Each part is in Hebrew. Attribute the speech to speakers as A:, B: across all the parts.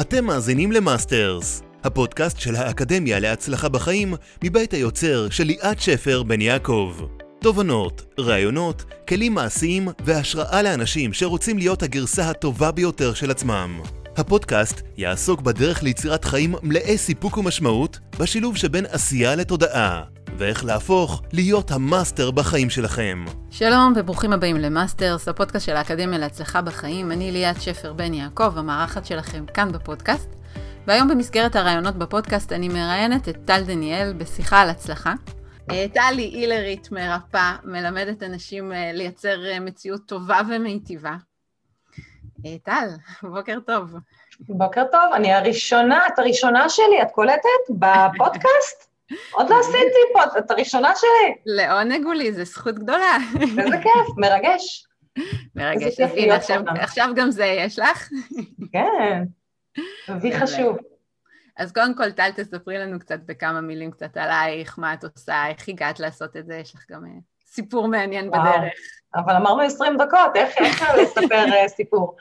A: אתם מאזינים למאסטרס, הפודקאסט של האקדמיה להצלחה בחיים מבית היוצר של ליאת שפר בן יעקב. תובנות, רעיונות, כלים מעשיים והשראה לאנשים שרוצים להיות הגרסה הטובה ביותר של עצמם. הפודקאסט יעסוק בדרך ליצירת חיים מלאי סיפוק ומשמעות בשילוב שבין עשייה לתודעה, ואיך להפוך להיות המאסטר בחיים שלכם.
B: שלום וברוכים הבאים למאסטרס, הפודקאסט של האקדמיה להצלחה בחיים. אני ליאת שפר בן יעקב, המארחת שלכם כאן בפודקאסט. והיום במסגרת הרעיונות בפודקאסט אני מראיינת את טל דניאל בשיחה על הצלחה. טל היא הילרית מרפאה, מלמדת אנשים לייצר מציאות טובה ומיטיבה. טל, בוקר טוב.
C: בוקר טוב, אני את הראשונה שלי, את קולטת בפודקאסט? עוד לא עשיתי פה, את הראשונה שלי.
B: לעונג הוא לי, זו זכות גדולה.
C: איזה כיף, מרגש.
B: מרגש, אז הנה, עכשיו גם זה יש לך?
C: כן, וי חשוב.
B: אז קודם כל, טל, תספרי לנו קצת בכמה מילים קצת עלייך, מה את עושה, איך הגעת לעשות את זה, יש לך גם סיפור מעניין בדרך.
C: אבל אמרנו 20 דקות, איך לספר סיפור?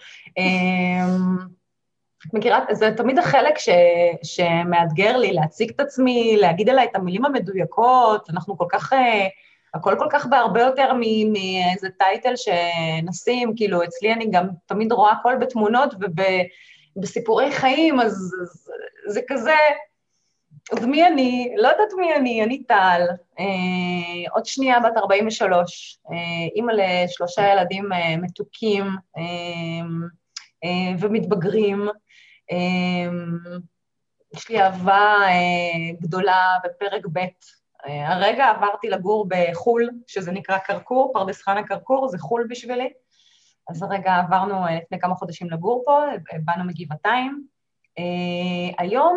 C: מכירה, זה תמיד החלק שמאתגר לי להציג את עצמי, להגיד עליי את המילים המדויקות, אנחנו הכל כל כך בהרבה יותר מאיזה טייטל שנשים, כאילו אצלי אני גם תמיד רואה הכל בתמונות ובסיפורי חיים, אז זה כזה, אז מי אני? לא יודעת מי אני טל, עוד שנייה בת 43, אימא ל3 ילדים מתוקים ומתבגרים, יש לי אהבה גדולה בפרק ב', הרגע עברתי לגור בחול, שזה נקרא קרקור, פרדס חנה קרקור, זה חול בשבילי, אז הרגע עברנו לפני כמה חודשים לגור פה, באנו מגבעתיים, היום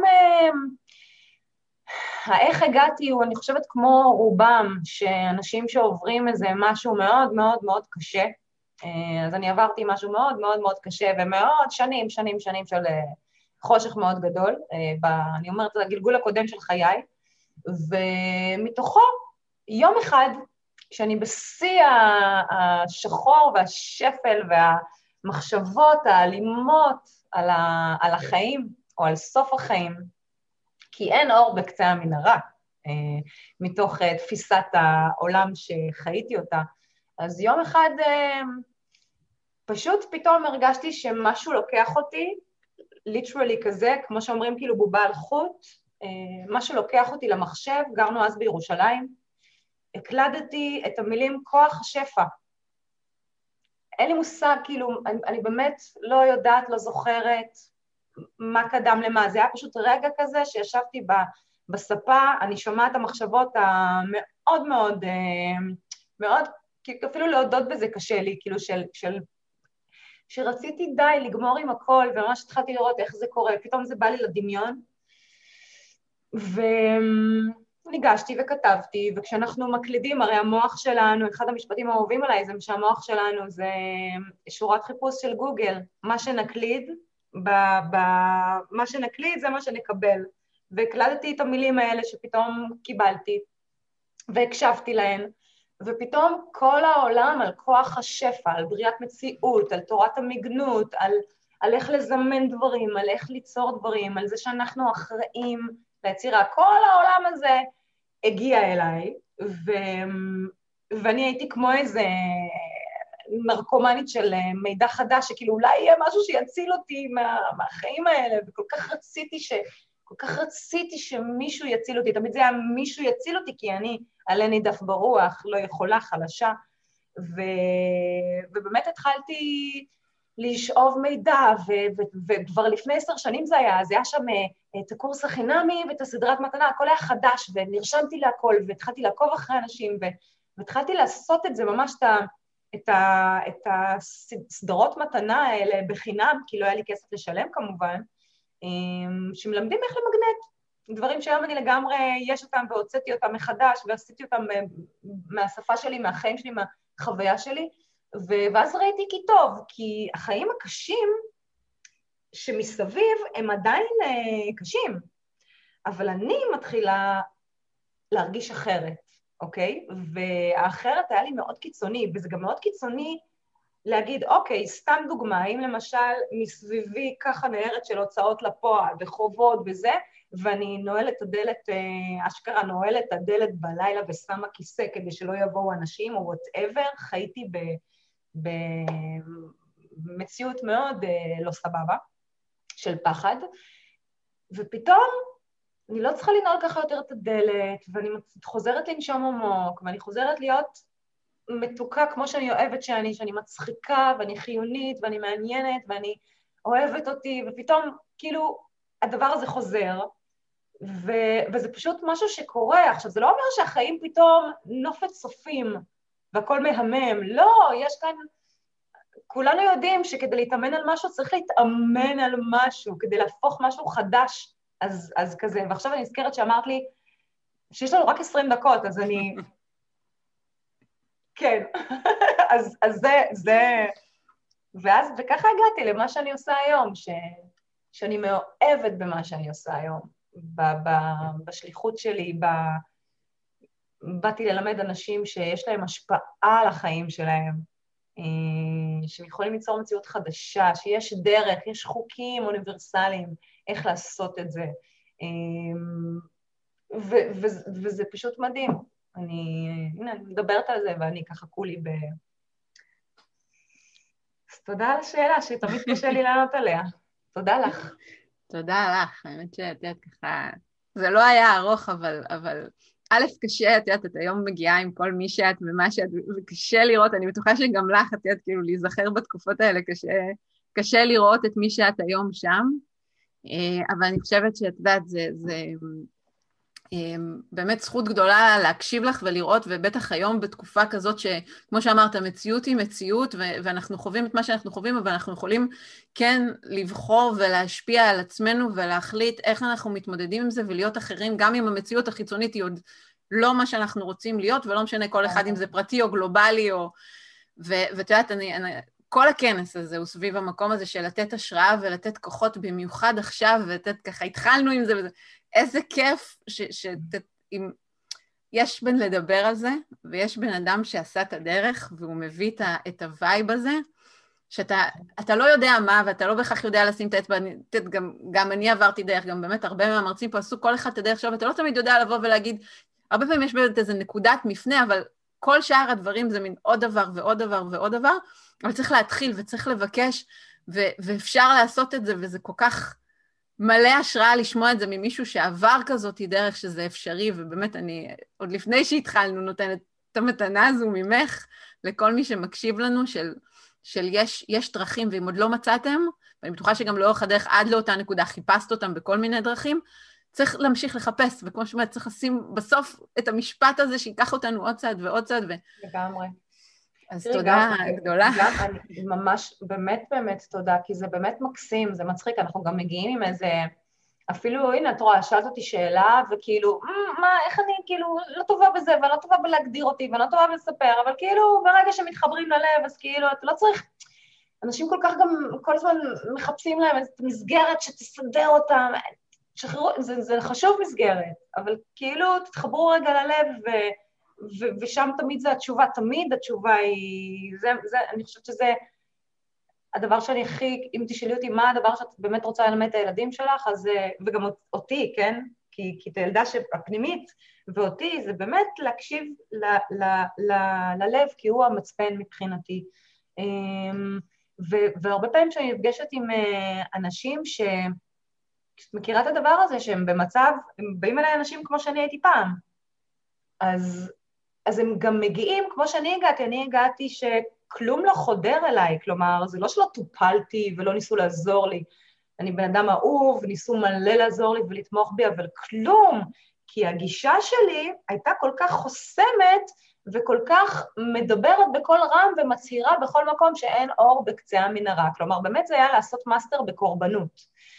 C: האיך הגעתי הוא, אני חושבת כמו רובם, שאנשים שעוברים איזה משהו מאוד מאוד מאוד קשה, אז אני עברתי משהו מאוד מאוד מאוד קשה, ומאוד שנים של חושך מאוד גדול, אני אומרת, זה הגלגול הקודם של חיי, ומתוכו יום אחד, כשאני בשיא השחור והשפל והמחשבות האלימות על החיים, או על סוף החיים, כי אין אור בקצה המנהרה, מתוך תפיסת העולם שחייתי אותה, אז יום אחד פשוט פתאום הרגשתי שמשהו לוקח אותי, literally כזה, כמו שאומרים כאילו בובה על חוט, משהו לוקח אותי למחשב, גרנו אז בירושלים, הקלדתי את המילים כוח השפע. אין לי מושג, כאילו, אני באמת לא יודעת, לא זוכרת מה קדם למה, זה היה פשוט רגע כזה שישבתי בספה, אני שומעת המחשבות המאוד מאוד, מאוד, אפילו להודות בזה קשה לי, כאילו שרציתי די לגמור עם הכל, וממש התחלתי לראות איך זה קורה, פתאום זה בא לי לדמיון, וניגשתי וכתבתי, וכשאנחנו מקלידים, הרי המוח שלנו, אחד המשפטים האהובים עליי, זה שהמוח שלנו זה שורת חיפוש של גוגל, מה שנקליד, מה שנקליד זה מה שנקבל, והקלדתי את המילים האלה שפתאום קיבלתי, והקשבתי להן, ופתאום כל העולם על כוח השפע, על בריאת מציאות, על תורת המגנות, על איך לזמן דברים, על איך ליצור דברים, על זה שאנחנו אחראים ליצירה, כל העולם הזה הגיע אליי, ואני הייתי כמו איזה נרקומנית של מידע חדש, שכאילו אולי יהיה משהו שיציל אותי מהחיים האלה, וכל כך רציתי שמישהו יציל אותי, תמיד זה היה מישהו יציל אותי, כי אני עלה נידף ברוח, לא יכולה, חלשה, ובאמת התחלתי לשאוב מידע, וכבר לפני 10 שנים זה היה שם את הקורס החינמי ואת הסדרת מתנה, הכל היה חדש, ונרשמתי להכל, והתחלתי לעקוב אחרי אנשים, והתחלתי לעשות את זה ממש את הסדרות מתנה האלה בחינם, כי לא היה לי כסף לשלם כמובן, שמלמדים איך למגנט, דברים שהיום אני לגמרי יש אותם והוצאתי אותם מחדש, ועשיתי אותם מהשפה שלי, מהחיים שלי, מהחוויה שלי, ואז ראיתי כי טוב, כי החיים הקשים שמסביב הם עדיין קשים, אבל אני מתחילה להרגיש אחרת, אוקיי? והאחרת היה לי מאוד קיצוני, וזה גם מאוד קיצוני להגיד, אוקיי, סתם דוגמה, אם למשל מסביבי ככה נהרת של הוצאות לפועל וחובות וזה, ואני נועלת הדלת, אשכרה נועלת הדלת בלילה ושמה כיסא כדי שלא יבואו אנשים או whatever, חייתי במציאות מאוד לא סבבה, של פחד, ופתאום אני לא צריכה לנעול ככה יותר את הדלת, ואני חוזרת לנשום עמוק, ואני חוזרת להיות מתוקה כמו שאני אוהבת שאני מצחיקה, ואני חיונית, ואני מעניינת, ואני אוהבת אותי, ופתאום כאילו הדבר הזה חוזר, וזה פשוט משהו שקורה. עכשיו, זה לא אומר שהחיים פתאום נופת סופים, והכל מהמם, לא, יש כאן, כולנו יודעים שכדי להתאמן על משהו, צריך להתאמן על משהו, כדי להפוך משהו חדש, אז כזה, ועכשיו אני נזכרת שאמרת לי, שיש לנו רק 20 דקות, אז אני... כן, אז זה... ואז, וככה הגעתי למה שאני עושה היום, שאני מאוהבת במה שאני עושה היום, בשליחות שלי, באתי ללמד אנשים שיש להם השפעה על החיים שלהם, שהם יכולים ליצור מציאות חדשה, שיש דרך, יש חוקים אוניברסליים, איך לעשות את זה. וזה פשוט מדהים. הנה, אני מדברת על זה, ואני ככה כולי אז תודה על השאלה, שתמיד קשה לי לענות עליה. תודה לך.
B: תודה לך, האמת שאת יודעת ככה, זה לא היה ארוך, אבל א', קשה, את יודעת, את היום מגיעה עם כל מי שאת ומה שאת, וקשה לראות, אני בטוחה שגם לך, את יודעת, כאילו, להיזכר בתקופות האלה, קשה לראות את מי שאת היום שם, אבל אני חושבת שאת יודעת, זה באמת זכות גדולה להקשיב לך ולראות, ובטח היום בתקופה כזאת שכמו שאמרת, המציאות היא מציאות, ואנחנו חווים את מה שאנחנו חווים, אבל אנחנו יכולים כן לבחור ולהשפיע על עצמנו, ולהחליט איך אנחנו מתמודדים עם זה, ולהיות אחרים, גם אם המציאות החיצונית היא עוד לא מה שאנחנו רוצים להיות, ולא משנה כל אחד אם זה פרטי או גלובלי, ואת יודעת, כל הכנס הזה הוא סביב המקום הזה של לתת השראה ולתת כוחות במיוחד עכשיו, ולתת ככה, התחלנו עם זה וזה, איזה כיף יש בין לדבר על זה, ויש בן אדם שעשה את הדרך, והוא מביא את הווייב הזה, שאתה לא יודע מה, ואתה לא בכך יודע לשים את האצבע, גם אני עברתי דרך, גם באמת הרבה מהמרצים פה עשו כל אחד את הדרך שלו, ואתה לא תמיד יודע לבוא ולהגיד, הרבה פעמים יש באמת איזה נקודת מפנה, אבל כל שאר הדברים זה מין עוד דבר ועוד דבר ועוד דבר, אבל צריך להתחיל וצריך לבקש, ואפשר לעשות את זה, וזה כל כך מלא השראה לשמוע את זה ממישהו שעבר כזאת דרך שזה אפשרי, ובאמת אני, עוד לפני שהתחלנו, נותנת את המתנה הזו ממך, לכל מי שמקשיב לנו, של יש דרכים, ואם עוד לא מצאתם, ואני בטוחה שגם לאורך הדרך עד לאותה נקודה, חיפשת אותם בכל מיני דרכים, צריך להמשיך לחפש, וכמו שאומרת, צריך לשים בסוף את המשפט הזה, שיקח אותנו עוד צעד ועוד צעד,
C: לגמרי.
B: אז תודה גדולה.
C: אני ממש, באמת תודה, כי זה באמת מקסים, זה מצחיק, אנחנו גם מגיעים עם איזה, אפילו, הנה, את רואה, שאלת אותי שאלה, וכאילו, איך אני כאילו לא טובה בזה, ואני לא טובה בלהגדיר אותי, ואני לא טובה בלספר, אבל כאילו, ברגע שמתחברים ללב, אז כאילו, אתה לא צריך, אנשים כל כך גם, כל הזמן מחפשים להם איזו מסגרת שתסדר אותם, שחררו, זה חשוב מסגרת, אבל כאילו, תתחברו רגע ללב, ושם תמיד זה התשובה, תמיד התשובה היא, אני חושבת שזה הדבר שאני הכי, אם תשאלי אותי מה הדבר שאת באמת רוצה ללמד את הילדים שלך, אז, וגם אותי, כן? כי את הילדה הפנימית, ואותי זה באמת להקשיב ללב, כי הוא המצפן מבחינתי. והרבה פעמים שאני נפגשת עם אנשים שאת מכירה את הדבר הזה, שהם במצב, הם באים אליי אנשים כמו שאני הייתי פעם, אז הם גם מגיעים, כמו שאני הגעתי שכלום לא חודר אליי, כלומר, זה לא שלא טופלתי ולא ניסו לעזור לי, אני בן אדם אהוב, ניסו מלא לעזור לי ולתמוך בי, אבל כלום, כי הגישה שלי הייתה כל כך חוסמת, וכל כך מדברת בכל רם ומצהירה בכל מקום שאין אור בקצה המנהרה, כלומר, באמת זה היה לעשות מאסטר בקורבנות,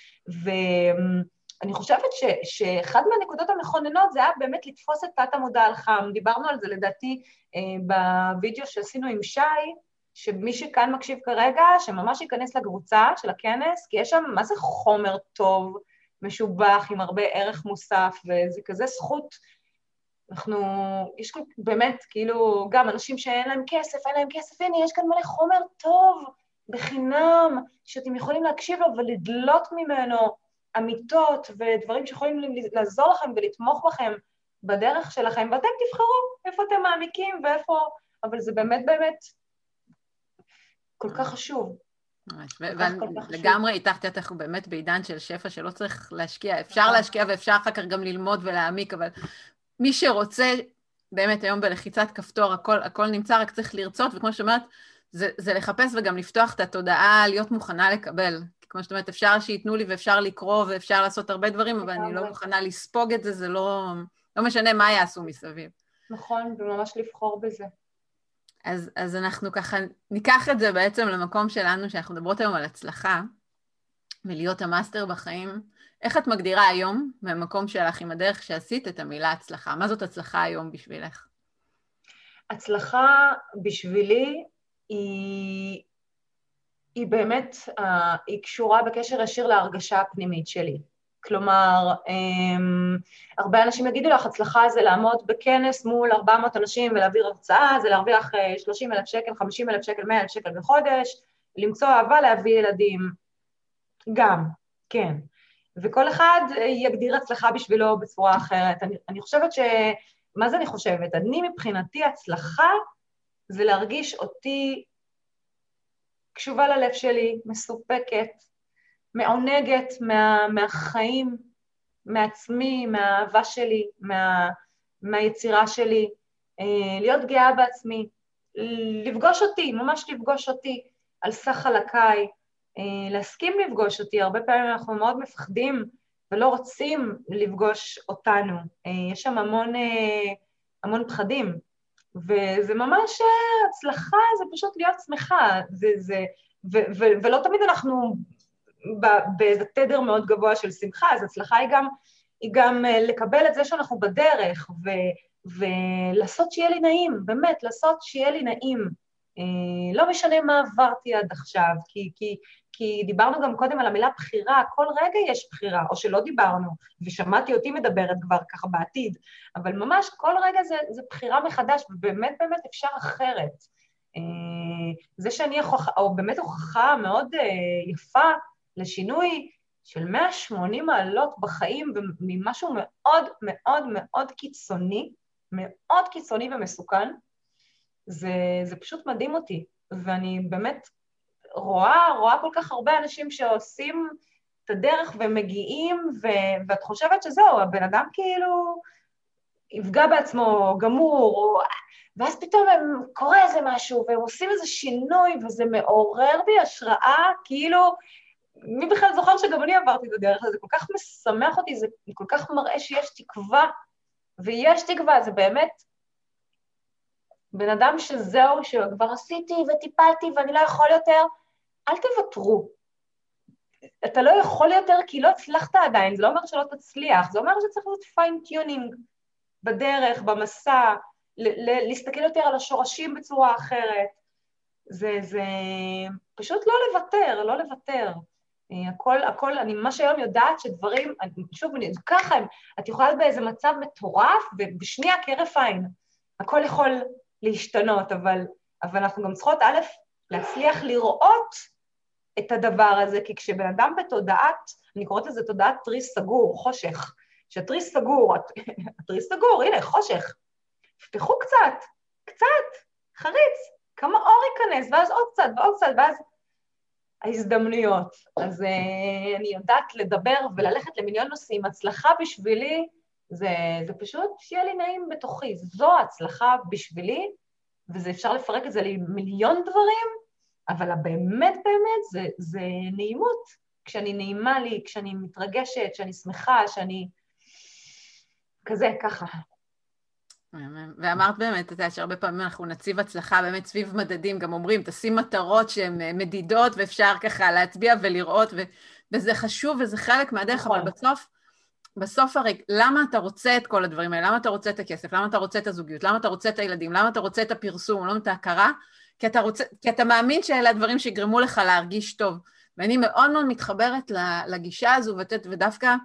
C: אני חושבת שאחד מהנקודות המכוננות זה היה באמת לתפוס את תת המודע על חם. דיברנו על זה לדעתי בווידאו שעשינו עם שי, שמי שכאן מקשיב כרגע, שממש ייכנס לקבוצה של הכנס, כי יש שם מה זה חומר טוב, משובח, עם הרבה ערך מוסף, וזה כזה זכות יש באמת, כאילו, גם אנשים שאין להם כסף, הנה, יש כאן מלא חומר טוב, בחינם, שאתם יכולים להקשיב לו ולדלות ממנו אמיתות ודברים שיכולים לעזור לכם ולתמוך בכם בדרך שלכם, ואתם תבחרו איפה אתם מעמיקים ואיפה, אבל זה באמת כל כך חשוב.
B: לגמרי איתך, אנחנו באמת בעידן של שפע שלא צריך להשקיע, אפשר להשקיע ואפשר אחר כך גם ללמוד ולהעמיק, אבל מי שרוצה באמת היום בלחיצת כפתור, הכל נמצא, רק צריך לרצות, וכמו שאומרת, זה לחפש וגם לפתוח את התודעה, להיות מוכנה לקבל. כמו שאת אומרת, אפשר שיתנו לי ואפשר לקרוא ואפשר לעשות הרבה דברים, אבל אני לא מוכנה לספוג את זה, זה לא משנה מה יעשו מסביב.
C: נכון, וממש לבחור בזה.
B: אז אנחנו ככה ניקח את זה בעצם למקום שלנו, שאנחנו מדברות היום על הצלחה, ולהיות המאסטר בחיים. איך את מגדירה היום, מהמקום שלך עם הדרך שעשית את המילה הצלחה? מה זאת הצלחה היום בשבילך?
C: הצלחה בשבילי היא באמת, היא קשורה בקשר ישיר להרגשה הפנימית שלי. כלומר, הרבה אנשים יגידו לך, הצלחה זה לעמוד בכנס מול 400 אנשים ולהעביר הרצאה, זה להרוויח 30,000 שקל, 50,000 שקל, 100,000 שקל בחודש, למצוא אהבה, להביא ילדים. גם, כן. וכל אחד יגדיר הצלחה בשבילו בצורה אחרת. אני חושבת מה זה אני חושבת? אני מבחינתי הצלחה זה להרגיש אותי קשובה ללב שלי, מסופקת, מעונגת מהחיים, מעצמי, מהאהבה שלי, מהיצירה שלי, להיות גאה בעצמי, לפגוש אותי, ממש לפגוש אותי על סך חלקיי, להסכים לפגוש אותי. הרבה פעמים אנחנו מאוד מפחדים ולא רוצים לפגוש אותנו. יש שם המון פחדים, וזה ממש הצלחה, זה פשוט להיות שמחה, ולא תמיד אנחנו באיזה תדר מאוד גבוה של שמחה, אז הצלחה היא גם לקבל את זה שאנחנו בדרך, ולעשות שיהיה לי נעים, באמת, לעשות שיהיה לי נעים. לא משנה מה עברתי עד עכשיו, כי דיברנו גם קודם על המילה בחירה, כל רגע יש בחירה, או שלא דיברנו, ושמעתי אותי מדברת כבר ככה בעתיד, אבל ממש כל רגע זה בחירה מחדש, ובאמת אפשר אחרת. זה שאני או באמת הוכחה מאוד יפה לשינוי של 180 מעלות בחיים, וממשהו מאוד מאוד מאוד קיצוני, מאוד קיצוני ומסוכן, זה פשוט מדהים אותי, ואני באמת רואה כל כך הרבה אנשים שעושים את הדרך ומגיעים, ואת חושבת שזהו, הבן אדם כאילו יפגע בעצמו גמור, ואז פתאום קורה איזה משהו, והם עושים איזה שינוי, וזה מעורר בי השראה, כאילו, מי בכלל זוכר שגם אני עברתי את הדרך הזה, זה כל כך משמח אותי, זה כל כך מראה שיש תקווה, ויש תקווה, זה באמת, בן אדם שזהו, שכבר עשיתי וטיפלתי ואני לא יכול יותר, אל תוותרו. אתה לא יכול יותר כי לא הצלחת עדיין, זה לא אומר שלא תצליח, זה אומר שצריך לעשות פיין-טיונינג בדרך, במסע, להסתכל יותר על השורשים בצורה אחרת. זה פשוט לא לוותר. הכל, אני ממש היום יודעת שדברים, שוב, ככה, את יכולה באיזה מצב מטורף, ובשנייה כרף עין, הכל יכול להשתנות, אבל אנחנו גם צריכות להצליח לראות את הדבר הזה, כי כשבן אדם בתודעת, אני קוראת לזה תודעת תריס סגור, חושך, שהתריס סגור, התריס סגור, הנה, חושך, פתחו קצת, חריץ, כמה אור ייכנס, ואז עוד קצת, ואז ההזדמנויות. אז אני יודעת לדבר וללכת למיליון נושאים, הצלחה בשבילי, זה פשוט שיהיה לי נעים בתוכי, זו ההצלחה בשבילי, וזה אפשר לפרק את זה למיליון דברים, אבל באמת זה נעימות, כשאני נעימה לי, כשאני מתרגשת, כשאני שמחה, כשאני ככה.
B: ואמרת באמת, אתה יודע שהרבה פעמים אנחנו נציב הצלחה באמת סביב מדדים, גם אומרים, תשים מטרות שהן מדידות, ואפשר ככה להצביע ולראות, וזה חשוב וזה חלק מהדרך, אבל בסוף הרי, למה אתה רוצה את כל הדברים האלה? למה אתה רוצה את הכסף? למה אתה רוצה את הזוגיות? למה אתה רוצה את הילדים? למה אתה רוצה את הפרסום? למה את ההכרה? כי אתה מאמין שאלה הדברים שיגרמו לך להרגיש טוב. ואני מאוד מאוד מתחברת לגישה הזו, ודווקא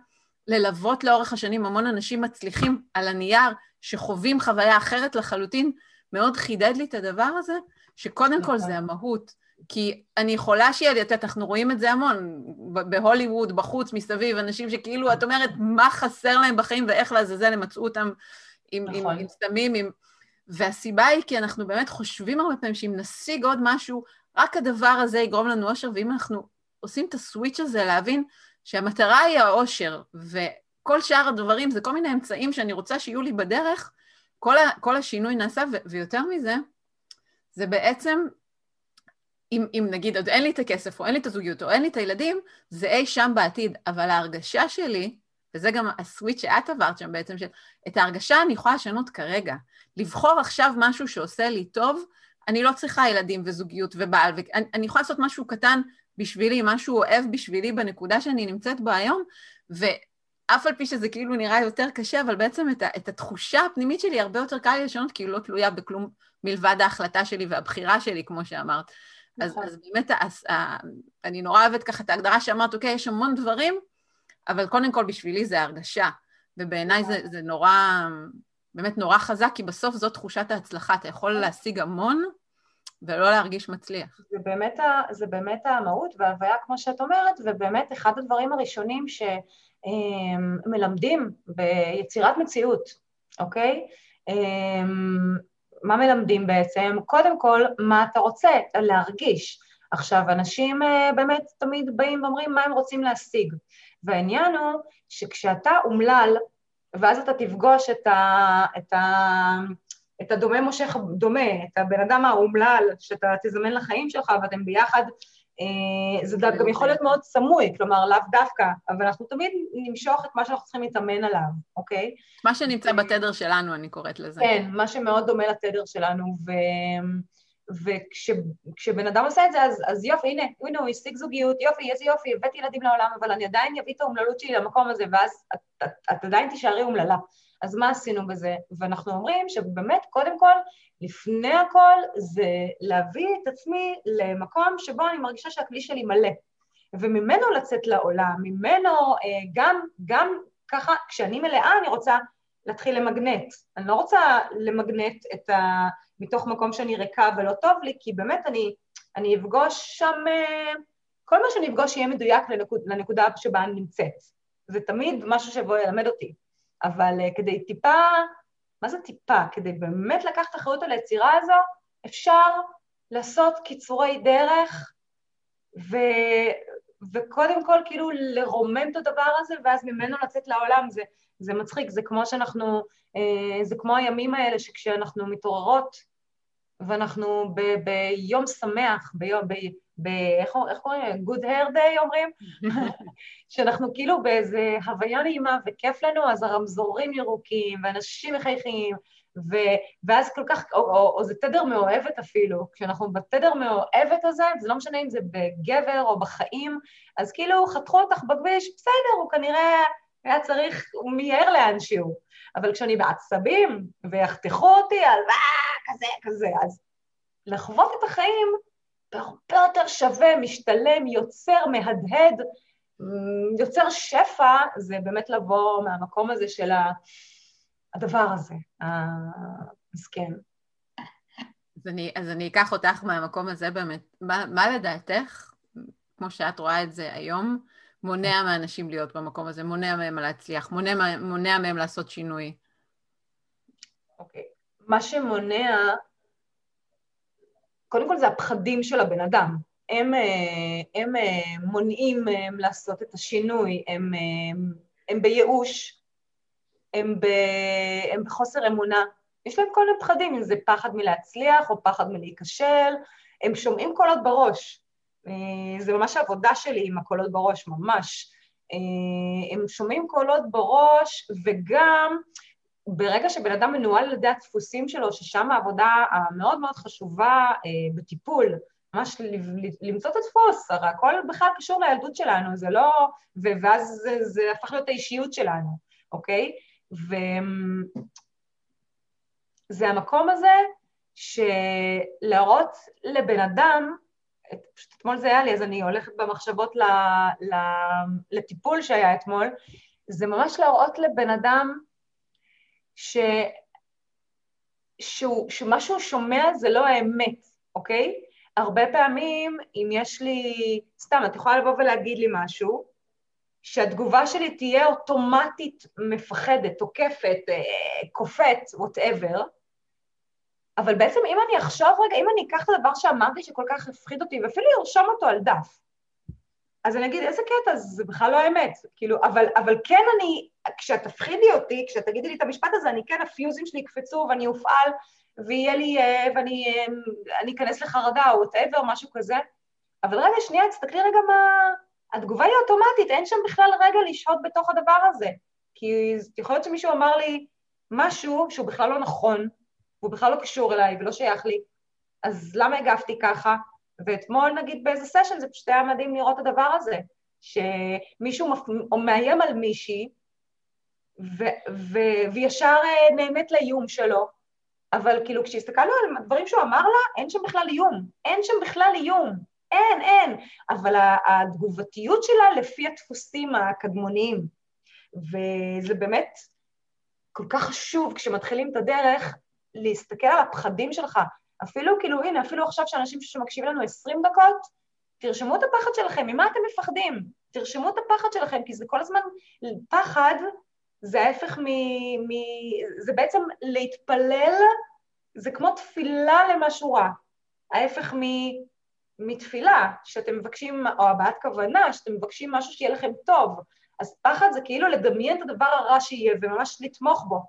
B: ללוות לאורך השנים המון אנשים מצליחים על הנייר, שחווים חוויה אחרת לחלוטין, מאוד חידד לי את הדבר הזה, שקודם כל זה המהות, כי אני יכולה שיהיה לי, אנחנו רואים את זה המון, בהוליווד, בחוץ, מסביב, אנשים שכאילו, את אומרת, מה חסר להם בחיים, ואיך לעזאזל הם מצאו אותם עם סתמים, והסיבה היא כי אנחנו באמת חושבים הרבה פעמים, שאם נשיג עוד משהו, רק הדבר הזה יגרום לנו אושר, ואם אנחנו עושים את הסוויץ' הזה, להבין שהמטרה היא האושר, וכל שאר הדברים, זה כל מיני אמצעים שאני רוצה שיהיו לי בדרך, כל השינוי נעשה, ויותר מזה, זה בעצם, אם נגיד, עוד אין לי את הכסף, או אין לי את הזוגיות, או אין לי את הילדים, זה אי שם בעתיד, אבל ההרגשה שלי, וזה גם הסוויץ' שאת עברת שם בעצם, את ההרגשה אני יכולה לשנות כרגע, לבחור עכשיו משהו שעושה לי טוב, אני לא צריכה ילדים וזוגיות ובעל, ואני יכולה לעשות משהו קטן בשבילי, משהו אוהב בשבילי בנקודה שאני נמצאת בה היום, ואף על פי שזה כאילו נראה יותר קשה, אבל בעצם את התחושה הפנימית שלי הרבה יותר קל לי לשנות, כי היא לא תלויה בכלום מלבד ההחלטה שלי והבחירה שלי, כמו שאמרת. אז באמת, אני נורא אוהבת ככה את ההגדרה שאמרת, אוקיי, יש המון דברים, אבל קודם כל בשבילי זה הרגשה, ובעיניי זה נורא, באמת נורא חזק, כי בסוף זאת תחושת ההצלחה, אתה יכול להשיג המון, ולא להרגיש מצליח.
C: זה באמת המהות וההוויה, כמו שאת אומרת, ובאמת אחד הדברים הראשונים שמלמדים ביצירת מציאות, אוקיי? מה מלמדים בעצם? קודם כל, מה אתה רוצה להרגיש. עכשיו, אנשים באמת תמיד באים ואומרים מה הם רוצים להשיג. והעניין הוא שכשאתה אומלל, ואז אתה תפגוש את הדומה מושך דומה, את הבן אדם האומלל, שאתה תזמן לחיים שלך, ואתם ביחד, זה גם יכול להיות מאוד סמוי, כלומר, לאו דווקא, אבל אנחנו תמיד נמשוך את מה שאנחנו צריכים להתאמן עליו, אוקיי?
B: מה שנמצא בתדר שלנו, אני קוראת לזה.
C: כן, מה שמאוד דומה לתדר שלנו, וכשבן אדם עושה את זה, אז יופי, הנה, הוא השיג זוגיות, יופי, איזה יופי, הבאתי ילדים לעולם, אבל אני עדיין אביא את האומללות שלי למקום הזה, ואז את עדיין תישארי אומללה. אז מה עשינו בזה? ואנחנו אומרים שבאמת, קודם כל, לפני הכל, זה להביא את עצמי למקום שבו אני מרגישה שהכלי שלי מלא, וממנו לצאת לעולם, ממנו גם ככה, כשאני מלאה, אני רוצה להתחיל למגנט. אני לא רוצה למגנט מתוך מקום שאני ריקה ולא טוב לי, כי באמת אני אפגוש שם, כל מה שאני אפגוש יהיה מדויק לנקודה שבה אני נמצאת. זה תמיד משהו שבו ילמד אותי. אבל כדי טיפה, מה זה טיפה? כדי באמת לקחת אחריות על היצירה הזו, אפשר לעשות קיצורי דרך, וקודם כל כאילו לרומם את הדבר הזה, ואז ממנו לצאת לעולם, זה מצחיק, זה כמו שאנחנו, זה כמו הימים האלה שכשאנחנו מתעוררות, ואנחנו ביום שמח, איך קוראים? Good hair day אומרים? שאנחנו כאילו באיזה הוויה נעימה וכיף לנו, אז הרמזורים ירוקים, ואנשים מחייכים, ואז כל כך, או זה תדר מאוהבת אפילו, כשאנחנו בתדר מאוהבת הזה, זה לא משנה אם זה בגבר או בחיים, אז כאילו חתכו אותך בכביש, בסדר, הוא כנראה היה צריך, הוא מיהר לאנשהו, אבל כשאני בעצבים, ויחתכו אותי על כזה, אז לחוות את החיים, הרבה יותר שווה, משתלם, יוצר, מהדהד, יוצר שפע, זה באמת לבוא מהמקום הזה של הדבר הזה, המסכן.
B: אז אני אקח אותך מהמקום הזה באמת. מה לדעתך, כמו שאת רואה את זה היום, מונע מאנשים להיות במקום הזה, מונע מהם להצליח, מונע מהם לעשות שינוי?
C: אוקיי. מה שמונע, קודם כל זה הפחדים של הבן אדם. הם מונעים לעשות את השינוי, הם בייאוש, הם בחוסר אמונה. יש להם כל מיני פחדים, אם זה פחד מלהצליח או פחד מלהיכשל, הם שומעים קולות בראש. זה ממש העבודה שלי עם הקולות בראש, ממש. הם שומעים קולות בראש, וגם ברגע שבן אדם מנוהל על ידי הדפוסים שלו, ששם העבודה המאוד מאוד חשובה בטיפול, ממש למצוא את הדפוס, הרי הכל בכלל קשור לילדות שלנו, זה לא, ואז זה הפך להיות האישיות שלנו, אוקיי? וזה המקום הזה שלהראות לבן אדם, פשוט אתמול זה היה לי, אז אני הולכת במחשבות לטיפול שהיה אתמול, זה ממש להראות לבן אדם שמה שהוא שומע זה לא האמת, אוקיי? הרבה פעמים, אם יש לי, סתם, את יכולה לבוא ולהגיד לי משהו, שהתגובה שלי תהיה אוטומטית מפחדת, תוקפת, קופאת, whatever, אבל בעצם אם אני אחשוב רגע, אם אני אקח את הדבר שאמרתי שכל כך הפחיד אותי, ואפילו ירשום אותו על דף, אז אני אגיד, איזה קטע, זה בכלל לא האמת, כאילו, אבל כן אני, כשאת תפחידי אותי, כשאת תגידי לי את המשפט הזה, אני כן, הפיוזים שלי יקפצו ואני אופעל, ויהיה לי, ואני אכנס לחרדה או whatever, משהו כזה, אבל רגע, שנייה, תסתכלי רגע מה, התגובה היא אוטומטית, אין שם בכלל רגע לשהות בתוך הדבר הזה, כי יכול להיות שמישהו אמר לי משהו שהוא בכלל לא נכון, והוא בכלל לא קשור אליי ולא שייך לי, אז למה הגבתי ככה? ואתמול נגיד באיזה סשן, זה פשוט היה מדהים לראות את הדבר הזה, שמישהו מאיים על מישהי, וישר נהנית לאיום שלו, אבל כאילו כשהסתכלנו על הדברים שהוא אמר לה, אין שם בכלל איום, אין שם בכלל איום, אין, אבל התגובתיות שלה לפי הדפוסים הקדמוניים, וזה באמת כל כך חשוב כשמתחילים את הדרך, להסתכל על הפחדים שלך, אפילו כאילו, הנה, אפילו עכשיו שאנשים שמקשיבים לנו 20 דקות, תרשמו את הפחד שלכם, ממה אתם מפחדים? תרשמו את הפחד שלכם, כי זה כל הזמן, פחד זה ההפך זה בעצם להתפלל, זה כמו תפילה למשהו רע, ההפך מתפילה, שאתם מבקשים, או הבעת כוונה, שאתם מבקשים משהו שיהיה לכם טוב, אז פחד זה כאילו לדמיין את הדבר הרע שיהיה, וממש לתמוך בו.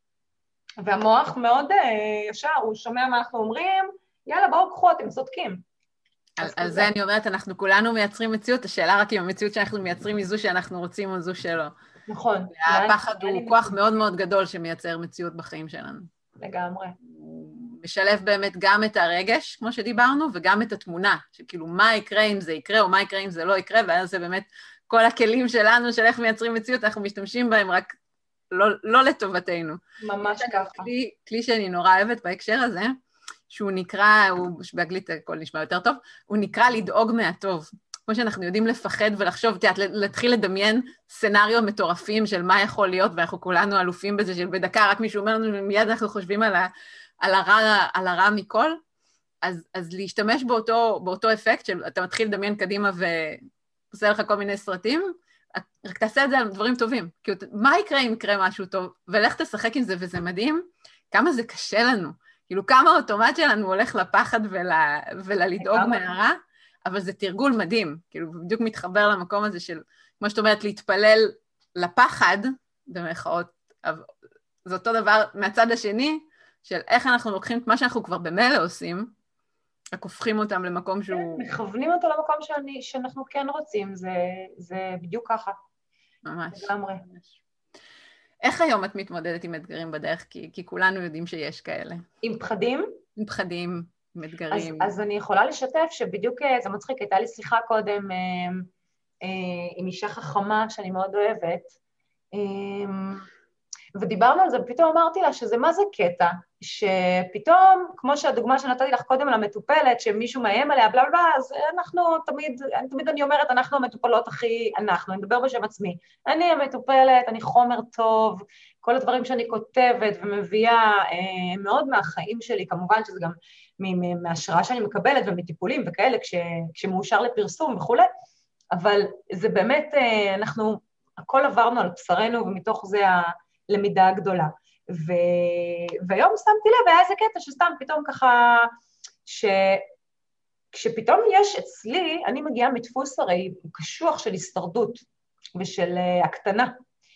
C: והמוח מאוד ישר, הוא שומע מה אנחנו אומרים, יאללה, בואו קחו, אתם צודקים.
B: על זה אני אומרת, אנחנו כולנו מייצרים מציאות, השאלה רק אם המציאות שאנחנו מייצרים היא זו שאנחנו רוצים או זו שלא.
C: נכון.
B: והפחד הוא כוח מאוד מאוד גדול שמייצר מציאות בחיים שלנו.
C: לגמרי.
B: הוא משלב באמת גם את הרגש, כמו שדיברנו, וגם את התמונה, שכאילו מה יקרה אם זה יקרה, או מה יקרה אם זה לא יקרה, ואז זה באמת כל הכלים שלנו של איך מייצרים מציאות, אנחנו משתמשים בהם רק לא לטובתנו.
C: ממש ככה.
B: כלי שאני נורא אוהבת בהקשר הזה, שהוא נקרא, באנגלית הכל נשמע יותר טוב, הוא נקרא לדאוג מהטוב. כמו שאנחנו יודעים לפחד ולחשוב, להתחיל לדמיין סצנריו מטורפים של מה יכול להיות, ואנחנו כולנו אלופים בזה, של בדקה רק מישהו אומר לנו, ומיד אנחנו חושבים על הרע מכל, אז להשתמש באותו אפקט, של אתה מתחיל לדמיין קדימה ועושה לך כל מיני סרטים, רק תעשה את זה על דברים טובים. כאילו, מה יקרה אם יקרה משהו טוב? ולך תשחק עם זה, וזה מדהים, כמה זה קשה לנו. כאילו, כמה האוטומט שלנו הולך לפחד וללדאוג מהרע, אבל זה תרגול מדהים. כאילו, בדיוק מתחבר למקום הזה של, כמו שאת אומרת, להתפלל לפחד, במחאות, זה אותו דבר מהצד השני, של איך אנחנו לוקחים את מה שאנחנו כבר במילא עושים, רק הופכים אותם למקום שהוא...
C: מכוונים אותו למקום שאנחנו כן רוצים, זה בדיוק ככה.
B: ממש.
C: לגמרי.
B: איך היום את מתמודדת עם אתגרים בדרך? כי כולנו יודעים שיש כאלה.
C: עם פחדים?
B: עם פחדים, עם אתגרים.
C: אז אני יכולה לשתף שבדיוק, זה מצחיק, הייתה לי שיחה קודם עם אישה חכמה שאני מאוד אוהבת, ודיברנו על זה, ופתאום אמרתי לה שזה מה זה קטע, שפתאום, כמו שהדוגמה שנתתי לך קודם למטופלת, שמישהו מאיים עליה, בלה בלה, אז אנחנו תמיד אני אומרת, אנחנו המטופלות אני מדבר בשם עצמי, אני המטופלת, אני חומר טוב, כל הדברים שאני כותבת ומביאה מאוד מהחיים שלי, כמובן שזה גם מההשראה שאני מקבלת ומטיפולים וכאלה, כשמאושר לפרסום וכו', אבל זה באמת, אנחנו הכל עברנו על בשרנו, ומתוך זה הלמידה הגדולה. והיום שמתי לב, היה איזה קטע שסתם פתאום ככה, כשפתאום יש אצלי, אני מגיעה מדפוס הרי קשוח של הישרדות ושל הקטנה,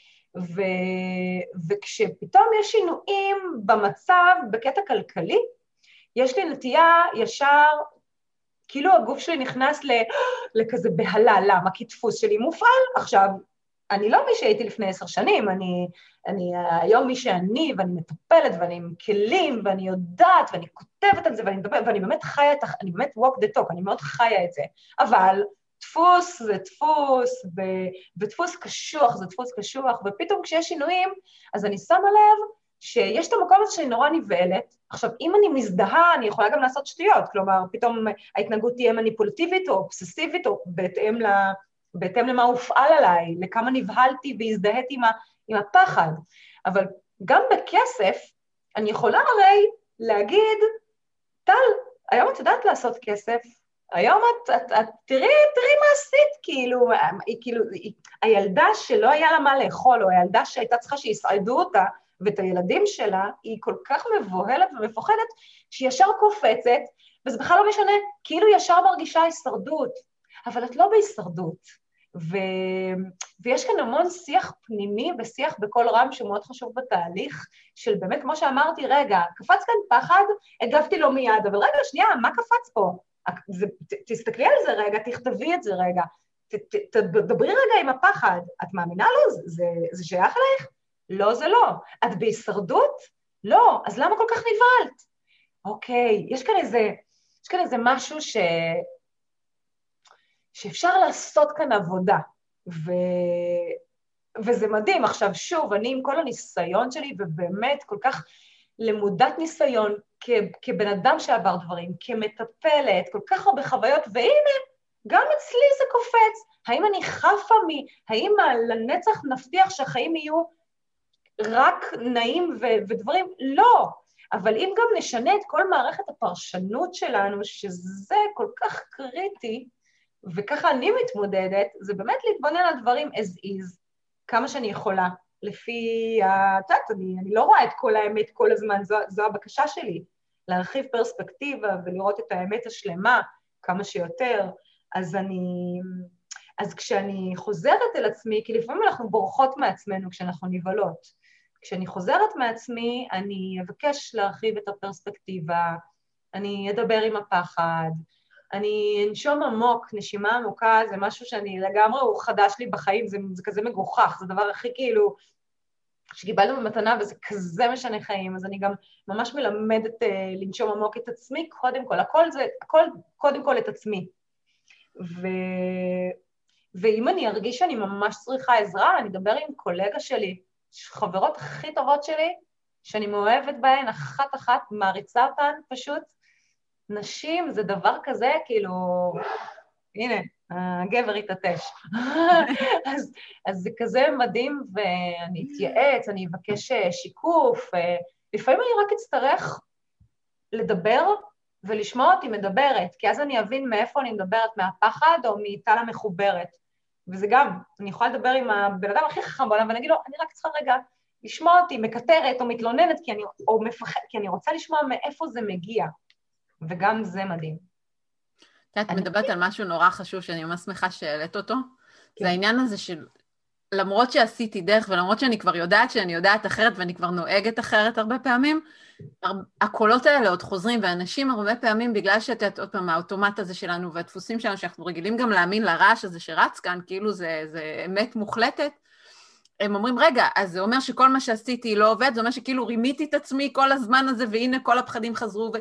C: וכשפתאום יש שינויים במצב, בקטע כלכלי, יש לי נטייה ישר, כאילו הגוף שלי נכנס לכזה בהלה, למה? כי דפוס שלי מופעל. עכשיו, אני לא מי שהייתי לפני 10 שנים, אני היום מי שאני, ואני מטפלת, ואני עם כלים, ואני יודעת, ואני כותבת על זה, ואני מדברת, ואני באמת חיה, אני באמת walk the talk, אני מאוד חיה את זה. אבל דפוס זה דפוס, ודפוס קשוח זה דפוס קשוח, ופתאום כשיש שינויים, אז אני שמה לב שיש את המקום הזה שאני נורא נבהלת. עכשיו, אם אני מזדהה, אני יכולה גם לעשות שטויות, כלומר, פתאום ההתנהגות תהיה מניפולטיבית או אובססיבית, או בהתאם בהתאם למה הופעל עליי, לכמה נבהלתי והזדהיתי עם הפחד. אבל גם בכסף, אני יכולה הרי להגיד, טל, היום את יודעת לעשות כסף, היום את תראי מה עשית, כאילו, הילדה שלא היה לה מה לאכול, או הילדה שהייתה צריכה שיסעדו אותה, ואת הילדים שלה, היא כל כך מבוהלת ומפוחדת, שהיא ישר קופצת, וזה בכלל לא משנה, כאילו ישר מרגישה הישרדות, אבל את לא בהישרדות. ויש כאן המון שיח פנימי ושיח בכל רם שהוא מאוד חשוב בתהליך, של באמת, כמו שאמרתי, רגע, קפץ כאן פחד, הגבתי לו מיד, אבל רגע, שנייה, מה קפץ פה? תסתכלי על זה רגע, תכתבי את זה רגע, תדברי רגע עם הפחד, את מאמינה לו? זה שייך לך? לא, זה לא. את בהישרדות? לא, אז למה כל כך נבהלת? אוקיי, יש כאן איזה משהו שאפשר לעשות כאן עבודה, וזה מדהים. עכשיו שוב, אני עם כל הניסיון שלי, ובאמת כל כך למודת ניסיון, כבן אדם שעבר דברים, כמטפלת, כל כך הרבה חוויות, והנה, גם אצלי זה קופץ. האם אני חפה האם לנצח נבטיח שהחיים יהיו רק נעים ודברים? לא. אבל אם גם נשנה את כל מערכת הפרשנות שלנו, שזה כל כך קריטי, וככה אני מתמודדת, זה באמת להתבונן על דברים as is, כמה שאני יכולה, לפי, אני לא רואה את כל האמת כל הזמן, זו הבקשה שלי, להרחיב פרספקטיבה ולראות את האמת השלמה כמה שיותר. אז כשאני חוזרת אל עצמי, כי לפעמים אנחנו בורחות מעצמנו כשאנחנו נבהלות, כשאני חוזרת מעצמי, אני אבקש להרחיב את הפרספקטיבה, אני אדבר עם הפחד, אני אנשום עמוק, נשימה עמוקה, זה משהו שאני לגמרי, הוא חדש לי בחיים, זה כזה מגוחך, זה דבר הכי כאילו, שקיבלנו במתנה, וזה כזה משנה חיים, אז אני גם ממש מלמדת לנשום עמוק את עצמי, קודם כל, הכל קודם כל את עצמי. ואם אני ארגיש שאני ממש צריכה עזרה, אני אדבר עם קולגה שלי, חברות הכי טובות שלי, שאני מאוהבת בהן, אחת, מעריצה אותן פשוט. נשים זה דבר כזה, כאילו, הנה, הגבר יתעטש. אז זה כזה מדהים, ואני אתייעץ, אני אבקש שיקוף, לפעמים אני רק אצטרך לדבר ולשמוע אותי מדברת, כי אז אני אבין מאיפה אני מדברת, מהפחד או מאיתה המחוברת. וזה גם, אני יכולה לדבר עם הבן אדם הכי חכם בעולם, ואני אגיד לו, אני רק צריכה רגע לשמוע אותי, מקטרת או מתלוננת, או מפחד, כי אני רוצה לשמוע מאיפה זה מגיע. וגם זה מדהים.
B: את מדברת על משהו נורא חשוב, שאני ממש שמחה שהעלית אותו, זה העניין הזה של, למרות שעשיתי דרך, ולמרות שאני כבר יודעת שאני יודעת אחרת, ואני כבר נוהגת אחרת הרבה פעמים, הקולות האלה עוד חוזרים, ואנשים הרבה פעמים, בגלל שאתה עוד פעם, האוטומט הזה שלנו, והדפוסים שלנו, שאנחנו רגילים גם להאמין לרעש הזה שרץ כאן, כאילו זה אמת מוחלטת, הם אומרים, רגע, אז זה אומר שכל מה שעשיתי לא עובד, זה אומר שכאילו רימיתי את עצמי כל הזמן הזה, והנה כל הפחדים חזרו,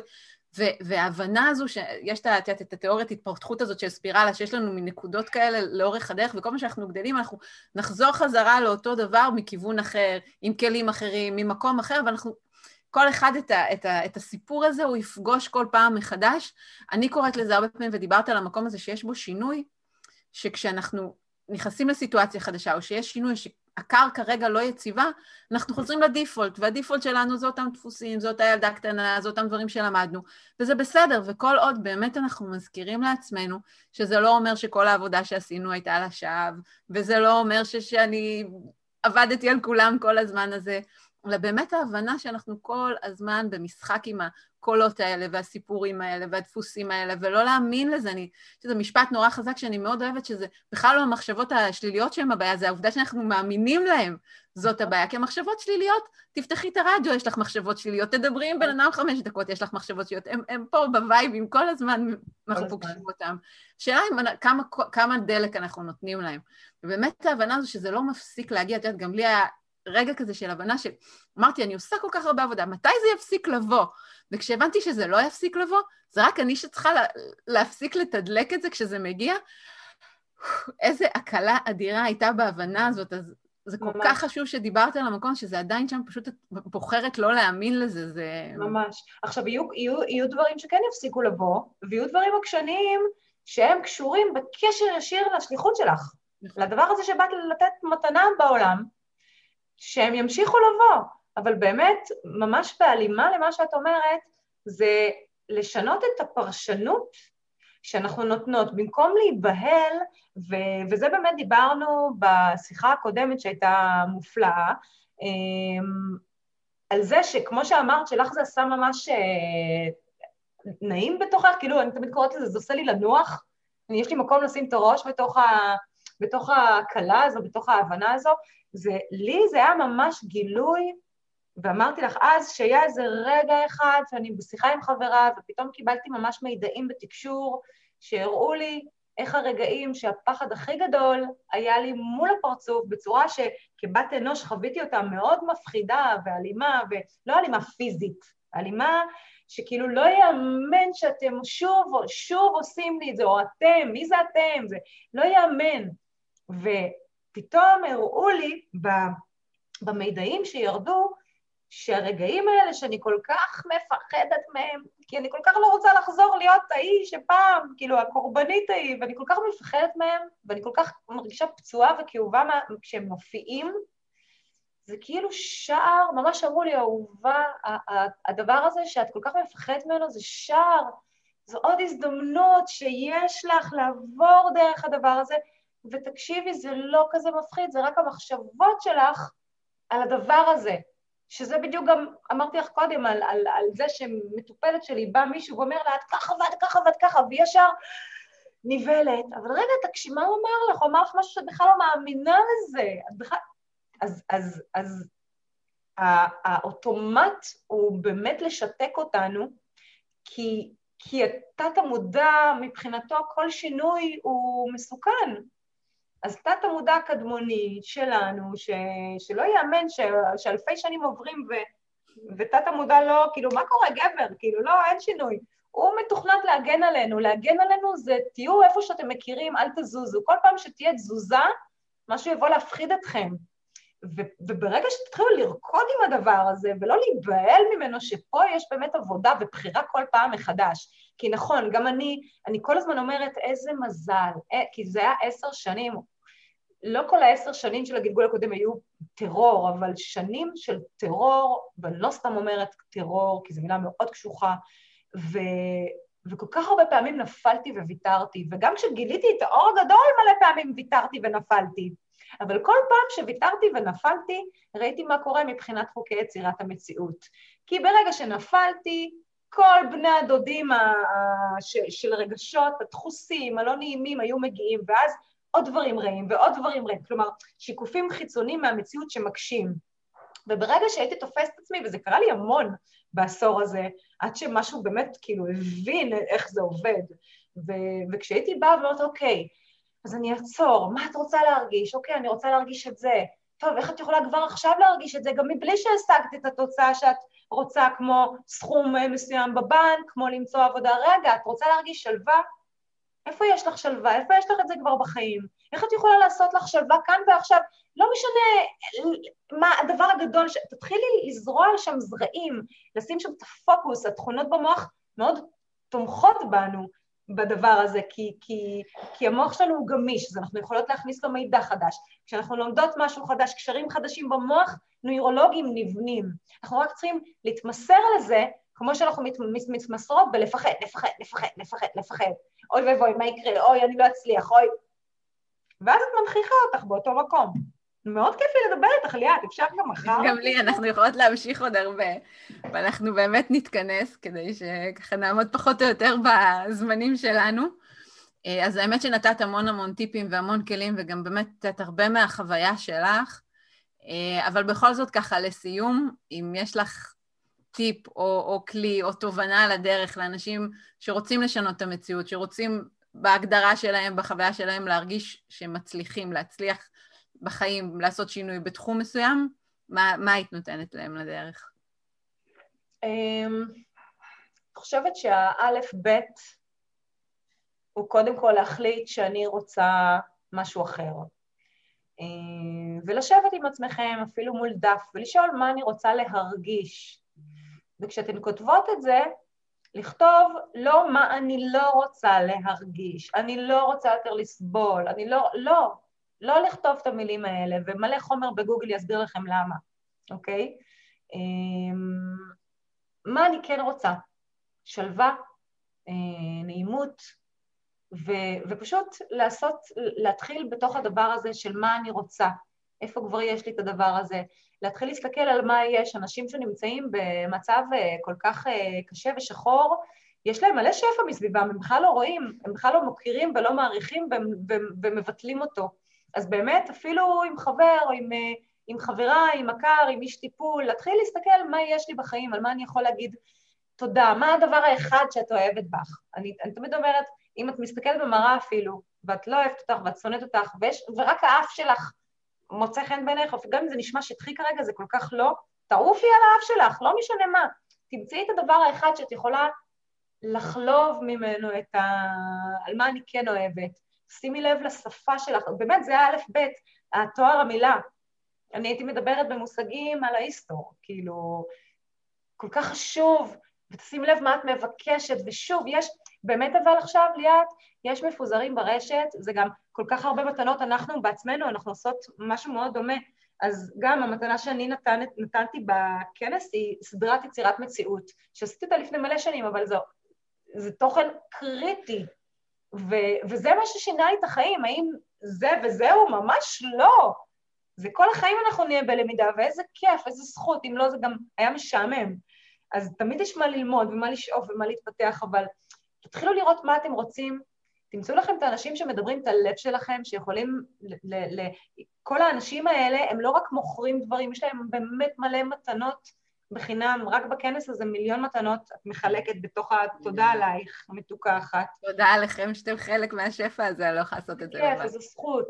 B: וההבנה הזו שיש את התיאוריית התפתחות הזאת של ספירלה, שיש לנו מנקודות כאלה לאורך הדרך, וכל מה שאנחנו גדלים, אנחנו נחזור חזרה לאותו דבר מכיוון אחר, עם כלים אחרים, ממקום אחר, ואנחנו, כל אחד את הסיפור הזה, הוא יפגוש כל פעם מחדש. אני קוראת לזה הרבה פעמים, ודיברת על המקום הזה שיש בו שינוי, שכשאנחנו נכנסים לסיטואציה חדשה, או שיש שינוי שהקרקע רגע לא יציבה, אנחנו חוזרים לדיפולט, והדיפולט שלנו זה אותם דפוסים, זה אותה ילדה קטנה, זה אותם דברים שלמדנו, וזה בסדר, וכל עוד באמת אנחנו מזכירים לעצמנו, שזה לא אומר שכל העבודה שעשינו הייתה לשווא, וזה לא אומר שאני עבדתי על כולם כל הזמן הזה, אלא באמת ההבנה שאנחנו כל הזמן במשחק עם הקולות האלה, והסיפורים האלה, והדפוסים האלה, ולא להאמין לזה. שזה משפט נורא חזק שאני מאוד אוהבת, שזה בכלל לא המחשבות השליליות שהן הבעיה, זה העובדה שאנחנו מאמינים להם, זאת הבעיה. כי המחשבות שליליות, תפתחי את הרדיו, יש לך מחשבות שליליות, תדברי עם בן אדם 5 דקות, יש לך מחשבות שליליות, הם פה בווייבים, כל הזמן אנחנו פוגשים אותם. שאלה כמה דלק אנחנו נותנים להם. ובאמת ההבנה הזו שזה לא מפסיק להגיע, את יודעת, גם לי היה רגע כזה של הבנה שאמרתי, אני עושה כל כך הרבה עבודה, מתי זה יפסיק לבוא? וכשהבנתי שזה לא יפסיק לבוא, זה רק אני שצריכה להפסיק לתדלק את זה כשזה מגיע. איזה הקלה אדירה הייתה בהבנה הזאת, אז זה כל כך חשוב שדיברת על המקום, שזה עדיין שם פשוט בוחרת לא להאמין לזה, זה...
C: ממש. עכשיו, יהיו דברים שכן יפסיקו לבוא, ויהיו דברים עקשניים שהם קשורים בקשר ישיר לשליחות שלך. לדבר הזה שבאת לתת מתנה בעולם, שהם ימשיכו לבוא, אבל באמת, ממש בהלימה למה שאת אומרת, זה לשנות את הפרשנות שאנחנו נותנות, במקום להיבהל, וזה באמת דיברנו בשיחה הקודמת שהייתה מופלאה, על זה שכמו שאמרת, שלך זה עשה ממש נעים בתוכך, כאילו אני תמיד קוראת לזה, זה עושה לי לנוח, יש לי מקום לשים את הראש בתוך הקלה הזו, בתוך ההבנה הזו, לי זה היה ממש גילוי, ואמרתי לך אז שהיה איזה רגע אחד שאני בשיחה עם חברה, ופתאום קיבלתי ממש מידעים בתקשור, שהראו לי איך הרגעים שהפחד הכי גדול היה לי מול הפרצוף, בצורה שכבת אנוש חוויתי אותה מאוד מפחידה ואלימה, ולא אלימה פיזית, אלימה שכאילו לא יאמן שאתם שוב עושים לי את זה, או אתם, מי זה אתם? זה לא יאמן. ופתאום הראו לי במידעים שירדו, שהרגעים האלה שאני כל כך מפחדת מהם, כי אני כל כך לא רוצה לחזור להיות ההיא שפעם, כאילו הקורבנית ההיא, ואני כל כך מפחדת מהם, ואני כל כך מרגישה פצועה וכאובה כשהם מופיעים, זה כאילו שער, ממש אמרו לי, אהובה, הדבר הזה שאת כל כך מפחדת ממנו, זה שער, זו עוד הזדמנות שיש לך לעבור דרך הדבר הזה, ותקשיבי, זה לא כזה מפחיד, זה רק המחשבות שלך על הדבר הזה, שזה בדיוק גם, אמרתי לך קודם, על זה שמטופלת שלי, בא מישהו ואומר לה, את ככה ואת ככה ואת ככה, וישר ניבלת, אבל רגע, תקשיב, מה הוא אמר לך? הוא אמר לך משהו שאת בכלל לא מאמינה לזה, את בכלל... אז האוטומט הוא באמת לשתק אותנו, כי התת המודע מבחינתו כל שינוי הוא מסוכן. אז תת המודע הקדמוני שלנו, שלא יאמן שאלפי שנים עוברים ותת המודע לא, כאילו מה קורה גבר? כאילו לא, אין שינוי. הוא מתוכנת להגן עלינו, להגן עלינו זה תהיו איפה שאתם מכירים, אל תזוזו. כל פעם שתהיה תזוזה, משהו יבוא להפחיד אתכם. וברגע שתתחילו לרקוד עם הדבר הזה, ולא להיבהל ממנו שפה יש באמת עבודה ובחירה כל פעם מחדש. כי נכון, גם אני כל הזמן אומרת איזה מזל, כי זה היה 10 שנים, לא כל 10 שנים של הגלגול הקודם היו טרור, אבל שנים של טרור, ואני לא סתם אומרת טרור, כי זו מילה מאוד קשוחה, וכל כך הרבה פעמים נפלתי וויתרתי, וגם כשגיליתי את האור הגדול מלא פעמים ויתרתי ונפלתי. אבל כל פעם שוויתרתי ונפלתי, ראיתי מה קורה מבחינת חוקי יצירת המציאות. כי ברגע שנפלתי, כל בני הדודים של רגשות, הדחוסים, הלא נעימים, היו מגיעים, ואז עוד דברים רעים ועוד דברים רעים, כלומר, שיקופים חיצוניים מהמציאות שמקשים. וברגע שהייתי תופסת עצמי, וזה קרה לי המון בעשור הזה, עד שמשהו באמת כאילו הבין איך זה עובד, וכשהייתי באה ואומרת, אוקיי, אז אני אעצור, מה את רוצה להרגיש? אוקיי, אני רוצה להרגיש את זה. טוב, איך את יכולה כבר עכשיו להרגיש את זה? גם מבלי שהשגת את התוצאה שאת רוצה, כמו סכום מסוים בבנק, כמו למצוא עבודה. רגע, את רוצה להרגיש שלווה? איפה יש לך שלווה? איפה יש לך את זה כבר בחיים? איך את יכולה לעשות לך שלווה כאן ועכשיו? לא משנה מה הדבר הגדול, תתחילי לזרוע שם זרעים, לשים שם את הפוקוס, התכונות במוח מאוד תומכות בנו, בדבר הזה, כי המוח שלנו הוא גמיש, אז אנחנו יכולות להכניס לו מידע חדש. כשאנחנו לומדות משהו חדש, קשרים חדשים במוח, נוירולוגים נבנים. אנחנו רק צריכים להתמסר לזה, כמו שאנחנו מתמסרות בלפחד, לפחד. אוי ואבוי, מה יקרה? אוי, אני לא אצליח, אוי. ואז את מנחיכה אותך באותו מקום. מאוד כיף לי לדבר איתך, ליאת, אפשר גם מחר.
B: גם לי, אנחנו יכולות להמשיך עוד הרבה, ואנחנו באמת נתכנס, כדי שככה נעמוד פחות או יותר בזמנים שלנו. אז האמת שנתת המון טיפים והמון כלים, וגם באמת נתת הרבה מהחוויה שלך, אבל בכל זאת ככה לסיום, אם יש לך טיפ או כלי או תובנה על הדרך לאנשים שרוצים לשנות את המציאות, שרוצים בהגדרה שלהם, בחוויה שלהם, להרגיש שהם מצליחים, להצליח בחיים, לעשות שינוי בתחום מסוים, מה היית נותנת להם לדרך?
C: אני חושבת שהאלף בית הוא קודם כל להחליט שאני רוצה משהו אחר. ולשבת עם עצמכם אפילו מול דף, ולשאול מה אני רוצה להרגיש. וכשאתן כותבות את זה, לכתוב לא מה אני לא רוצה להרגיש, אני לא רוצה יותר לסבול, אני לא. לא לכתוב את המילים האלה, ומלא חומר בגוגל יסביר לכם למה, אוקיי? מה אני כן רוצה? שלווה, נעימות, ופשוט להתחיל בתוך הדבר הזה של מה אני רוצה, איפה כבר יש לי את הדבר הזה, להתחיל להסתכל על מה יש, אנשים שנמצאים במצב כל כך קשה ושחור, יש להם מלא שפע מסביבם, הם בכלל לא רואים, הם בכלל לא מוכירים ולא מעריכים ומבטלים אותו. אז באמת אפילו עם חבר או עם חברה, עם מכר, עם איש טיפול, להתחיל להסתכל מה יש לי בחיים, על מה אני יכול להגיד תודה, מה הדבר האחד שאת אוהבת בך. אני תמיד אומרת, אם את מסתכלת במראה אפילו, ואת לא אוהבת אותך ואת שונאת אותך, ורק האף שלך מוצא חן בעיניך, גם אם זה נשמע שטחי כרגע, זה כל כך לא, תעופי על האף שלך, לא משנה מה. תמצאי את הדבר האחד שאת יכולה לחלוב ממנו על מה אני כן אוהבת. שימי לב לשפה שלך, באמת זה האלף בית, התואר המילה. אני הייתי מדברת במושגים על ההיסטור, כאילו, כל כך חשוב, ותשימי לב מה את מבקשת, ושוב, יש, באמת אבל עכשיו, ליאת, יש מפוזרים ברשת, זה גם כל כך הרבה מתנות, אנחנו בעצמנו, אנחנו עושות משהו מאוד דומה, אז גם המתנה שאני נתנתי בכנס היא סדרת יצירת מציאות, שעשיתי אותה לפני מלא שנים, אבל זה תוכן קריטי, וזה מה ששינה לי את החיים, האם זה וזהו? ממש לא. זה כל החיים אנחנו נהיה בלמידה, ואיזה כיף, איזה זכות, אם לא זה גם היה משעמם. אז תמיד יש מה ללמוד ומה לשאוף ומה להתפתח, אבל תתחילו לראות מה אתם רוצים, תמצאו לכם את האנשים שמדברים את הלב שלכם, שיכולים, כל האנשים האלה הם לא רק מוכרים דברים, יש להם באמת מלא מתנות בחינם, רק בכנס הזה 1,000,000 מתנות, את מחלקת בתוך התודה עלייך, המתוקה אחת.
B: תודה עליכם שאתם חלק מהשפע הזה, אני לא יכולה לעשות את זה לבד.
C: כיף, איזו זכות,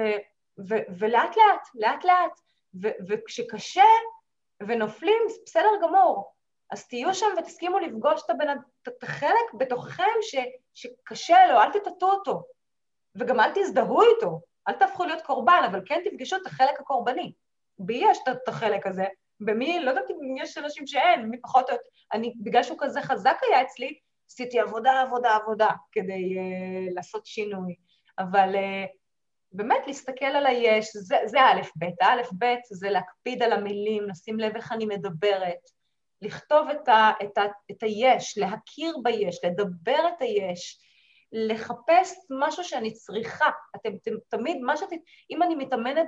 C: ולאט לאט, וכשקשה ונופלים, בסדר גמור, אז תהיו שם ותסכימו לפגוש את החלק בתוככם שקשה לו, אל תטטו אותו, וגם אל תזדהו איתו, אל תהפכו להיות קורבן, אבל כן תפגשו את החלק הקורבני. בי יש את החלק הזה, במי, לא יודעת אם יש אנשים שאין, מי פחות, בגלל שהוא כזה חזק היה אצלי, עשיתי עבודה, כדי לעשות שינוי, אבל באמת להסתכל על היש, זה האלף בית, האלף בית זה להקפיד על המילים, לשים לב איך אני מדברת, לכתוב את היש, להכיר ביש, לדבר את היש, לחפש משהו שאני צריכה, אתם תמיד, אם אני מתאמנת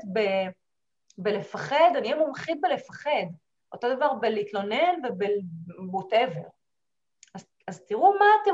C: בלפחד, אני אהיה מומחית בלפחד, אותו דבר בלהתלונן ובwhatever. אז תראו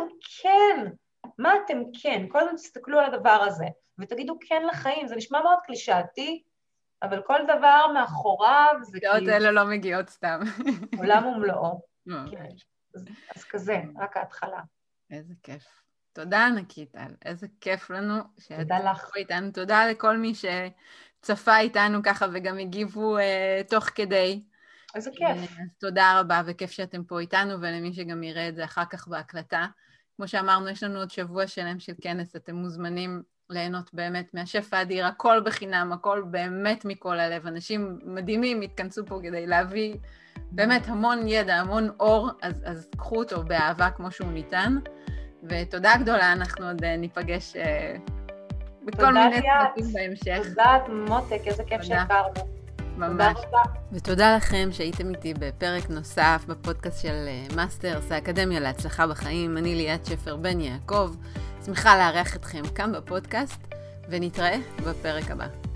C: מה אתם כן, כל הזמן תסתכלו על הדבר הזה, ותגידו כן לחיים, זה נשמע מאוד קלישאתי, אבל כל דבר מאחוריו זה כאילו...
B: דעות אלה לא מגיעות סתם.
C: עולם ומלואו. אז כזה, רק ההתחלה.
B: איזה כיף. תודה ענקית, טל. איזה כיף לנו.
C: תודה לך.
B: איתנו. תודה לכל מי שצפה איתנו ככה וגם הגיבו תוך כדי.
C: איזה כיף.
B: תודה רבה וכיף שאתם פה איתנו, ולמי שגם יראה את זה אחר כך בהקלטה. כמו שאמרנו, יש לנו עוד שבוע שלם של כנס, אתם מוזמנים ליהנות באמת מהשפע האדיר, הכל בחינם, הכל באמת מכל הלב. אנשים מדהימים התכנסו פה כדי להביא באמת המון ידע, המון אור, אז קחו אותו באהבה כמו שהוא ניתן. ותודה גדולה, אנחנו עוד ניפגש בכל מיני צמתים בהמשך.
C: תודה, מותק, איזה כיף שהכרנו.
B: ממש. ותודה לכם שהייתם איתי בפרק נוסף בפודקאסט של מאסטרס, האקדמיה להצלחה בחיים. אני ליאת שפר בן יעקב, שמחה לארח אתכם כאן בפודקאסט, ונתראה בפרק הבא.